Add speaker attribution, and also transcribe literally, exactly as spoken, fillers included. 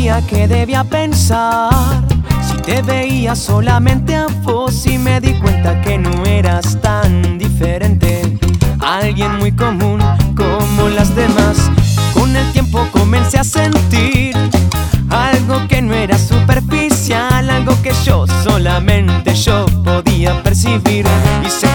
Speaker 1: sabía qué debía pensar si te veía solamente a vos, y me di cuenta que no eras tan diferente, alguien muy común como las demás. Con el tiempo comencé a sentir algo que no era superficial, algo que yo solamente yo podía percibir, y se